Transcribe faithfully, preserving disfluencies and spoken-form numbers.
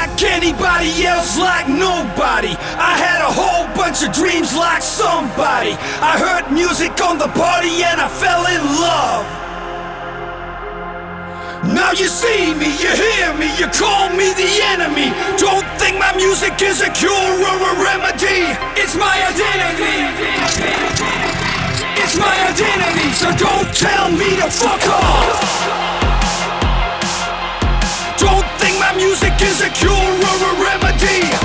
like anybody else, like nobody. I had a whole bunch of dreams like somebody. I heard music on the party and I fell in love. Now you see me, you hear me, you call me the enemy. Don't think my music is a cure or a remedy. It's my identity. It's my identity, so don't tell me to fuck off. Don't think my music is a cure or a remedy.